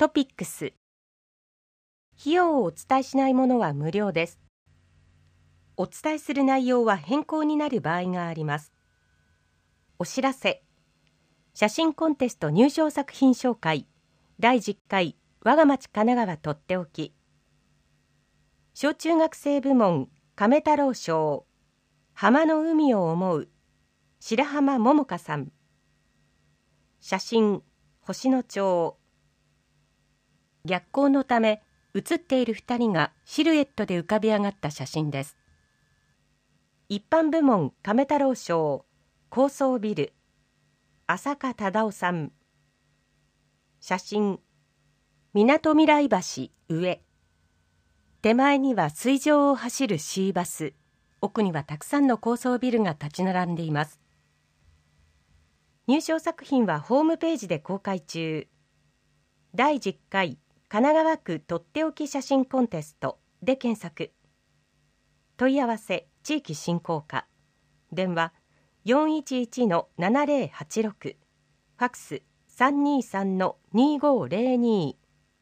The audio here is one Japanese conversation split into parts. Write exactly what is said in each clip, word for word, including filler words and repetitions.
トピックス。費用をお伝えしないものは無料です。お伝えする内容は変更になる場合があります。お知らせ。写真コンテスト入賞作品紹介だいじゅっかい我が町神奈川とっておき。小中学生部門亀太郎賞浜の海を思う白浜桃香さん。写真星野町。逆光のため写っているふたりがシルエットで浮かび上がった写真です。一般部門亀太郎賞高層ビル浅香忠夫さん。写真みなとみらい橋上。手前には水上を走るシーバス、奥にはたくさんの高層ビルが立ち並んでいます。入賞作品はホームページで公開中。だいじゅっかい神奈川区とっておき写真コンテストで検索。問い合わせ地域振興課。電話 よんいちいちのななぜろはちろく。ファクス さんにさんのにごーぜろに。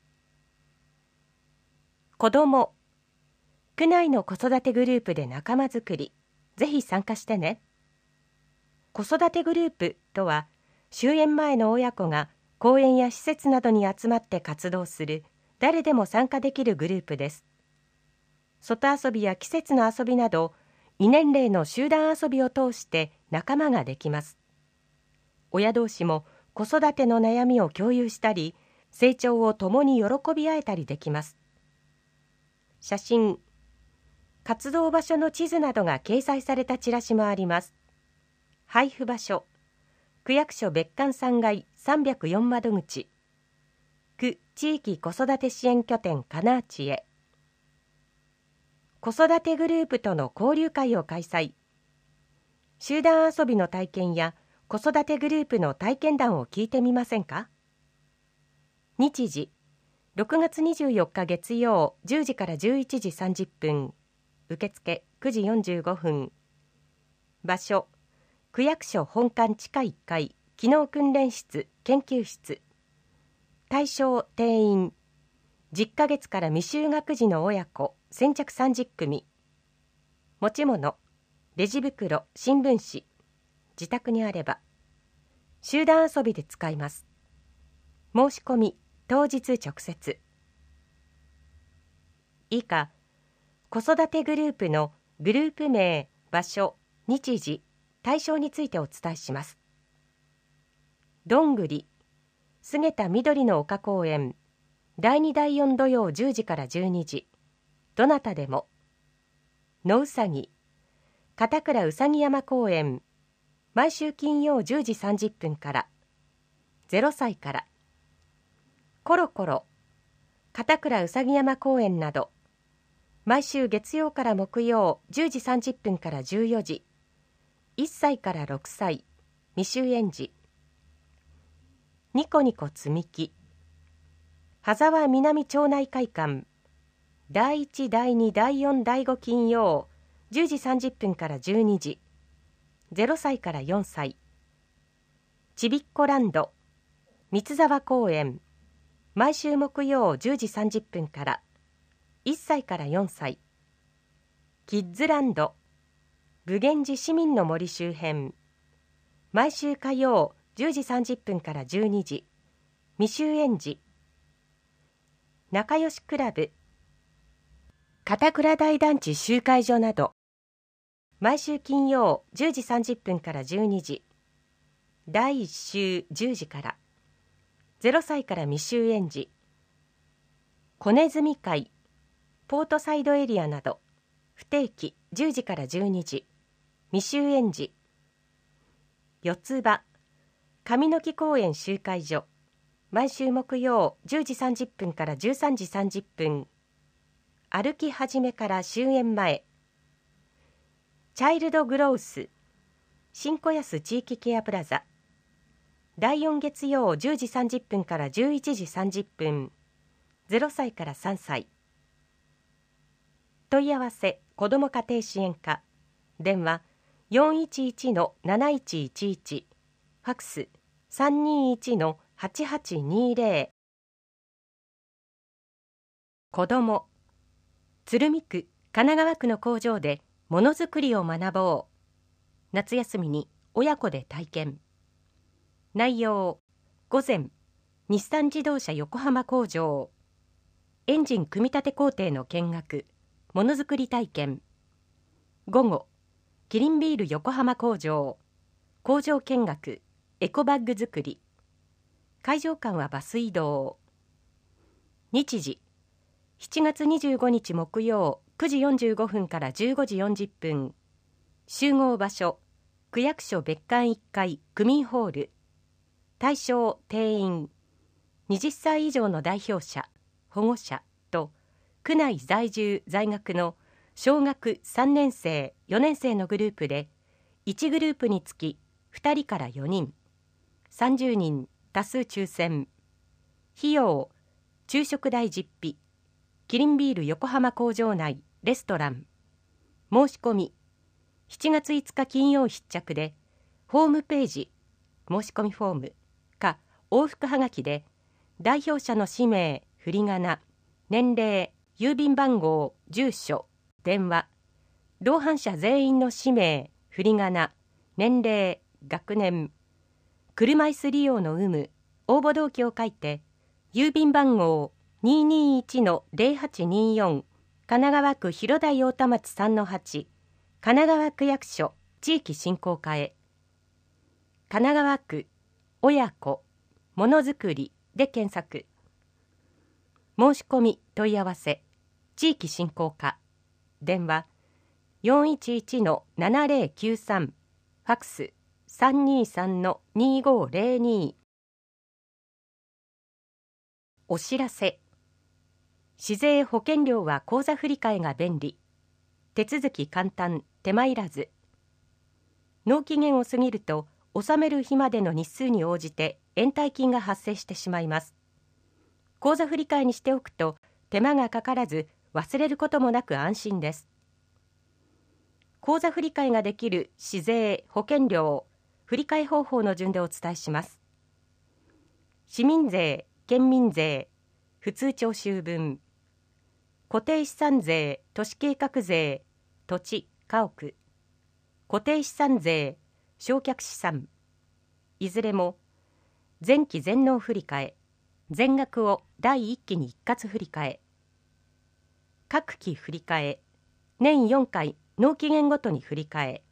子ども。区内の子育てグループで仲間づくり。ぜひ参加してね。子育てグループとは、終園前の親子が公園や施設などに集まって活動する誰でも参加できるグループです。外遊びや季節の遊びなど、異年齢の集団遊びを通して仲間ができます。親同士も子育ての悩みを共有したり、成長を共に喜び合えたりできます。写真、活動場所の地図などが掲載されたチラシもあります。配布場所、区役所別館さんがいさんびゃくよん窓口、区地域子育て支援拠点金内へ。子育てグループとの交流会を開催。集団遊びの体験や子育てグループの体験談を聞いてみませんか。日時、ろくがつにじゅうよっか月曜じゅうじからじゅういちじさんじゅっぷん。受付くじよんじゅうごふん。場所、区役所本館地下いっかい機能訓練室研究室。対象定員じゅっかげつから未就学児の親子先着さんじゅっくみ。持ち物レジ袋新聞紙自宅にあれば。集団遊びで使います。申し込み当日直接。以下子育てグループのグループ名、場所、日時、対象についてお伝えします。どんぐり、菅田緑の丘公園、だいにだいよん土曜じゅうじからじゅうにじ、どなたでも。野うさぎ、片倉うさぎ山公園、毎週金曜じゅうじさんじゅっぷんから、ゼロさいから。コロコロ、片倉うさぎ山公園など、毎週月曜から木曜じゅうじさんじゅっぷんからじゅうよじ、いっさいからろくさい、未就園児。ニコニコ積み木、羽沢南町内会館、だいいち、だいに、だいよん、だいご金曜じゅうじさんじゅっぷんからじゅうにじ、ゼロさいからよんさい。ちびっこランド、三沢公園、毎週木曜じゅうじさんじゅっぷんからいっさいからよんさい。キッズランド、武源寺市民の森周辺、毎週火曜じゅうじさんじゅっぷんからじゅうにじ、未就園児。仲良しクラブ、片倉台団地集会所など、毎週金曜じゅうじさんじゅっぷんからじゅうにじ、だいいっ週じゅうじから、ゼロさいから未就園児。小ネズミ会、ポートサイドエリアなど、不定期じゅうじからじゅうにじ、未就園児。四つ葉、上の木公園集会所、毎週木曜じゅうじさんじゅっぷんからじゅうさんじさんじゅっぷん。歩き始めから終園前。チャイルドグロース、新子安地域ケアプラザ、だいよん月曜じゅうじさんじゅっぷんからじゅういちじさんじゅっぷん。ゼロさいからさんさい。問い合わせ子ども家庭支援課。電話 よんいちいちのなないちいちいち。ファクス さんにいちのはちはちにぜろ。 子ども。鶴見区、神奈川区の工場でものづくりを学ぼう。夏休みに親子で体験。内容、午前、日産自動車横浜工場。エンジン組み立て工程の見学、ものづくり体験。午後、キリンビール横浜工場。工場見学、エコバッグ作り。会場間はバス移動。日時、しちがつにじゅうごにち木曜くじよんじゅうごふんからじゅうごじよんじゅっぷん。集合場所、区役所別館いっかい区民ホール。対象定員、はたち以上の代表者、保護者と区内在住在学の小学さんねんせいよねんせいのグループでいちグループにつきふたりからよにん、さんじゅうにん多数抽選。費用、昼食代実費、キリンビール横浜工場内レストラン。申し込み、しちがついつか金曜必着で、ホームページ、申し込みフォームか往復はがきで、代表者の氏名、振り仮名、年齢、郵便番号、住所、電話、同伴者全員の氏名、振り仮名、年齢、学年、車椅子利用の有無、応募動機を書いて、郵便番号 にーにーいちのぜろはちにーよん 神奈川区広田八田町 さんのはち 神奈川区役所地域振興課へ。神奈川区親子ものづくりで検索。申し込み問い合わせ地域振興課、電話 よんいちいちのななぜろきゅうさん、ファックス さんにーさんのにーごーぜろに。お知らせ。市税保険料は口座振替が便利。手続き簡単、手間いらず。納期限を過ぎると納める日までの日数に応じて延滞金が発生してしまいます。口座振替にしておくと手間がかからず忘れることもなく安心です。口座振替ができる市税保険料振替方法の順でお伝えします。市民税、県民税、普通徴収分、固定資産税、都市計画税、土地、家屋、固定資産税、償却資産、いずれも前期全納振替、全額を第一期に一括振替、各期振替、年よんかい納期限ごとに振替、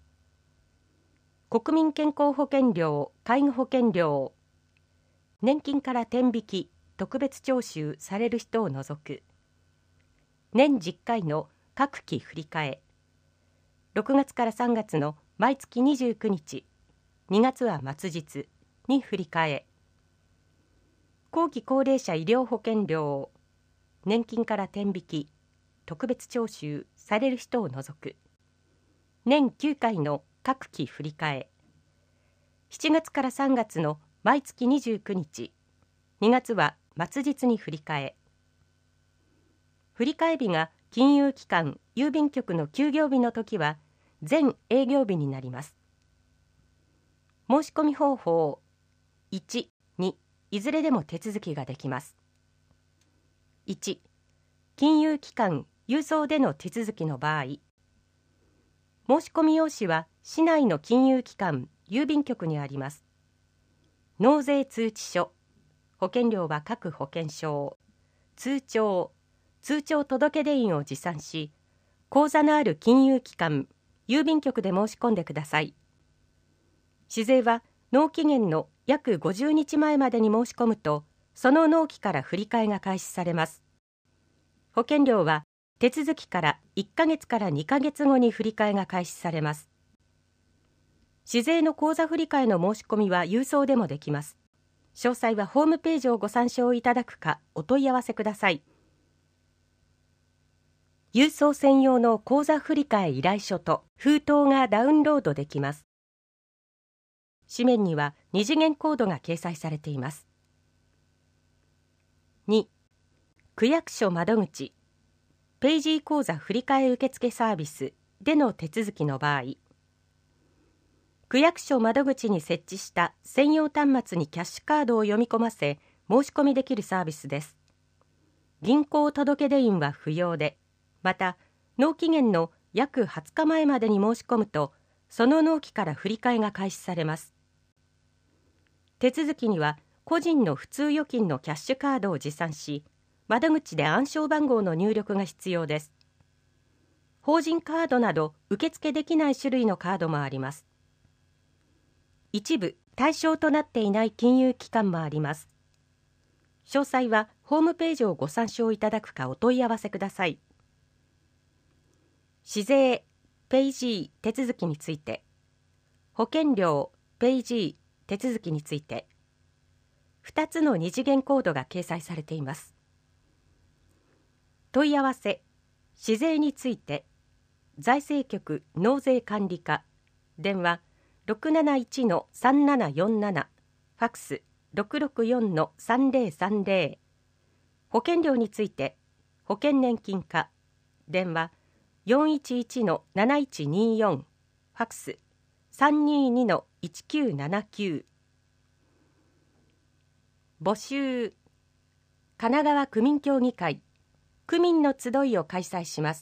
国民健康保険料、介護保険料、年金から天引き、特別徴収される人を除く、年じゅっかいの各期振替、ろくがつからさんがつの毎月にじゅうくにち、にがつは末日に振り替え、後期高齢者医療保険料、年金から天引き、特別徴収される人を除く、年きゅうかいの各期振り替え、しちがつからさんがつの毎月にじゅうくにち、にがつは末日に振り替え、振替日が金融機関、郵便局の休業日のときは全営業日になります。申し込み方法いち、にいずれでも手続きができます。いち、金融機関、郵送での手続きの場合、申し込み用紙は市内の金融機関、郵便局にあります。納税通知書、保険料は各保険証、通帳、通帳届出印を持参し、口座のある金融機関、郵便局で申し込んでください。市税は納期限の約ごじゅうにちまえまでに申し込むと、その納期から振り替えが開始されます。保険料は手続きからいっかげつからにかげつごに振り替えが開始されます。市税の口座振替の申し込みは郵送でもできます。詳細はホームページをご参照いただくかお問い合わせください。郵送専用の口座振替依頼書と封筒がダウンロードできます。紙面には二次元コードが掲載されています。に、区役所窓口、ペイジー口座振替受付サービスでの手続きの場合、区役所窓口に設置した専用端末にキャッシュカードを読み込ませ申し込みできるサービスです。 銀行届出印は不要で、また納期限の約はつかまえまでに申し込むと、その納期から振り替えが開始されます。手続きには個人の普通預金のキャッシュカードを持参し、窓口で暗証番号の入力が必要です。法人カードなど受付できない種類のカードもあります。一部対象となっていない金融機関もあります。詳細はホームページをご参照いただくかお問い合わせください。市税ペイジー手続きについて、保険料ペイジー手続きについて、ふたつの二次元コードが掲載されています。問い合わせ、市税について、財政局納税管理課、電話 ろくなないちのさんななよんなな、ファックス ろくろくよんのさんぜろさんぜろ、保険料について、保険年金課、電話 よんいちいちのなないちによん、ファックス さんににのいちきゅうななきゅう。募集、神奈川区民協議会区民の集いを開催します。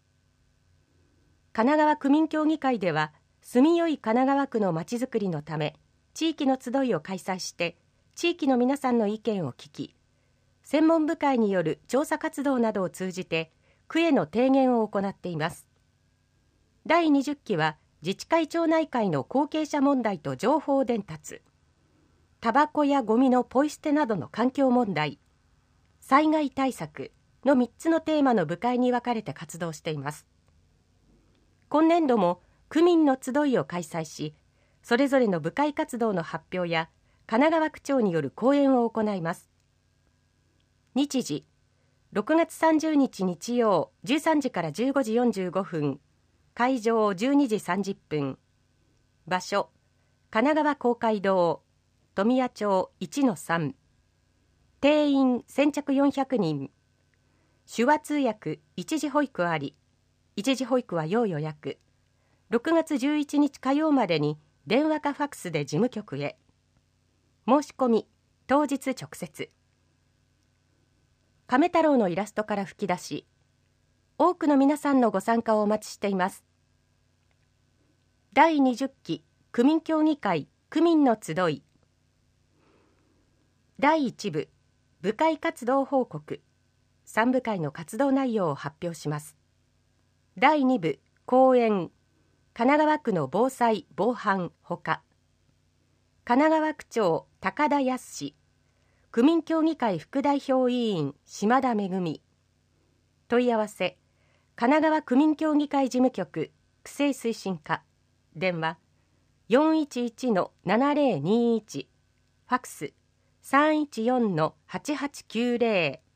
神奈川区民協議会では、住みよい神奈川区のまちづくりのため、地域の集いを開催して、地域の皆さんの意見を聞き、専門部会による調査活動などを通じて、区への提言を行っています。だいにじゅっきは、自治会町内会の後継者問題と情報伝達、タバコやゴミのポイ捨てなどの環境問題、災害対策のみっつのテーマの部会に分かれて活動しています。今年度も区民の集いを開催し、それぞれの部会活動の発表や神奈川区長による講演を行います。日時、ろくがつさんじゅうにち日曜じゅうさんじからじゅうごじよんじゅうごふん、会場じゅうにじさんじゅっぷん、場所、神奈川公会堂、富谷町 いちのさん、定員先着よんひゃくにん、手話通訳一時保育あり、一時保育は要予約、ろくがつじゅういちにち火曜までに電話かファックスで事務局へ。申し込み、当日直接。亀太郎のイラストから吹き出し、多くの皆さんのご参加をお待ちしています。だいにじゅっき区民協議会区民の集い。だいいち部部会活動報告。さん部会の活動内容を発表します。だいに部講演。神奈川区の防災・防犯ほか、神奈川区長高田康、区民協議会副代表委員島田恵、問い合わせ、神奈川区民協議会事務局区政推進課、電話 よんいちいちのななぜろにいち、ファックス さんいちよんのはちはちきゅうぜろ。